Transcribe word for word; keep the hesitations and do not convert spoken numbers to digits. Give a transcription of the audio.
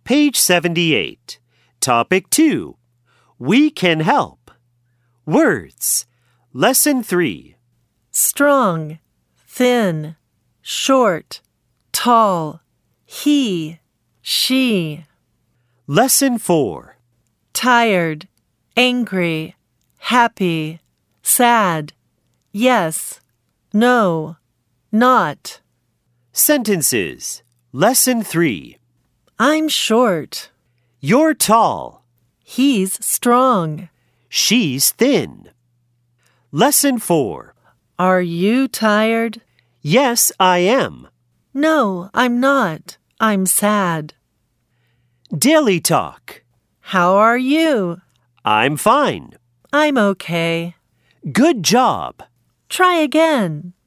Page seventy-eight. Topic two. We can help. Words. Lesson three. Strong, thin, short, tall, he, she. Lesson four. Tired, angry, happy, sad, yes, no, not. Sentences. Lesson three. I'm short. You're tall. He's strong. She's thin. Lesson four. Are you tired? Yes, I am. No, I'm not. I'm sad. Daily talk. How are you? I'm fine. I'm okay. Good job. Try again.